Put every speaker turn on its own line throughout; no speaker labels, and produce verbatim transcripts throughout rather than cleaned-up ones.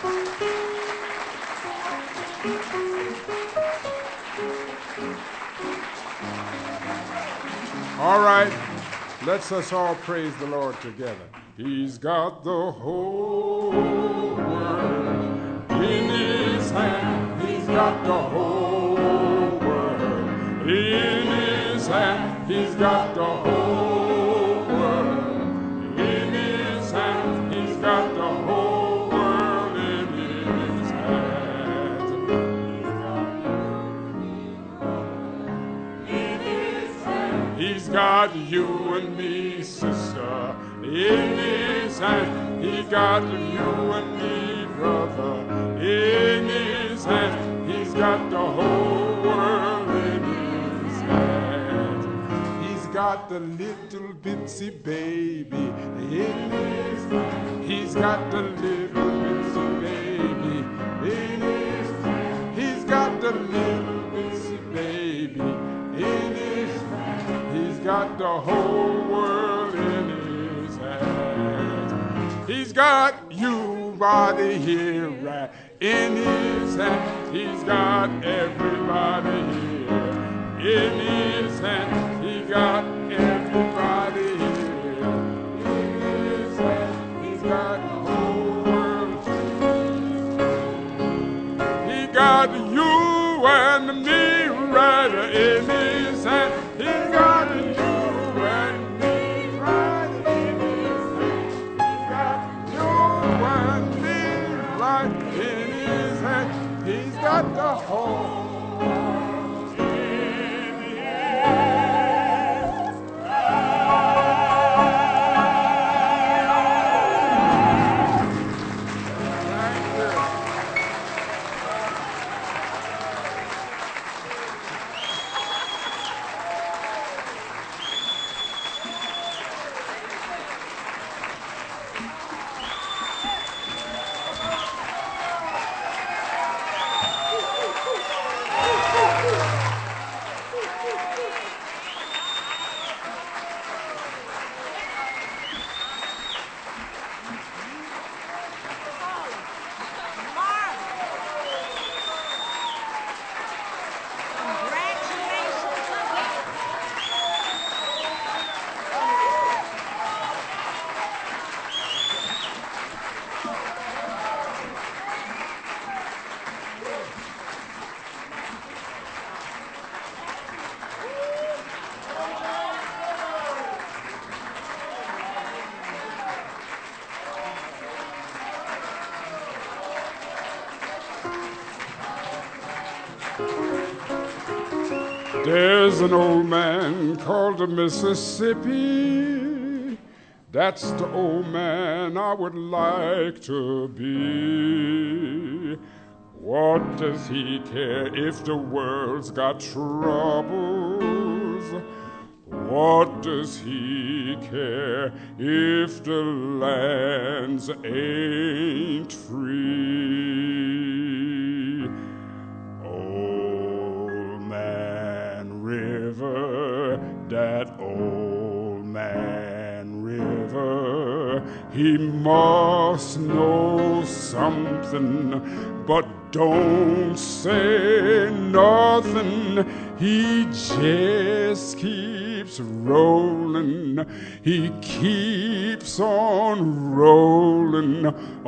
All right, let's us all praise the Lord together. He's got the whole world in his hand. He's got the whole world in his hand. He's got the whole world in his hand. He's got the whole world in his hands. He's got you and me, sister, in his hand. He got you and me, brother, in his hand. He's got the whole world in his hand. He's got the little bitsy baby in his hand. He's got the little bitsy baby in his hand. He's got the little bitsy baby in his hand. He's got the whole world in his hands. He's got you body here right in his hand. He's got everybody here in his hand. He got everybody here in his hand. He's got the whole world. He got you and me right in his hand. He got you and me right in his hand. He got you and me right in his hand. He's got the whole world in his There's an old man called the Mississippi. That's the old man I would like to be. What does he care if the world's got troubles? What does he care if the lands ain't free? Old Man River, that old man River, he must know something, but don't say nothing. He just keeps rolling, he keeps on rolling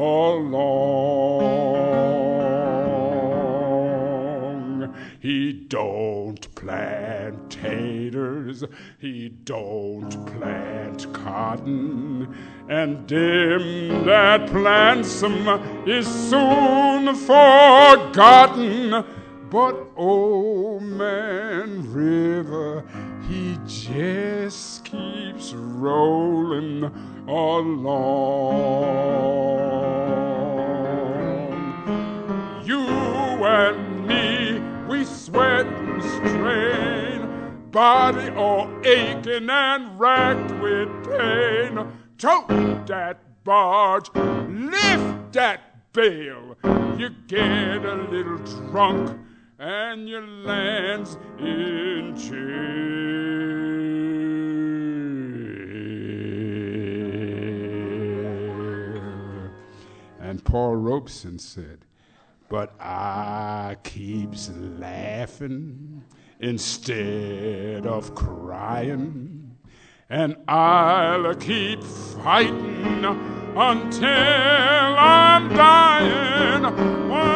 along. He don't plant taters, he don't plant cotton, and them that plants 'em is soon forgotten. But old man River, he just keeps rolling along. You and me, we sweat and strain, body all aching and racked with pain. Tote that barge, lift that bale, you get a little drunk and your land's in jail. And And Paul Robeson said, but I keeps laughing instead of crying, and I'll keep fighting until I'm dying.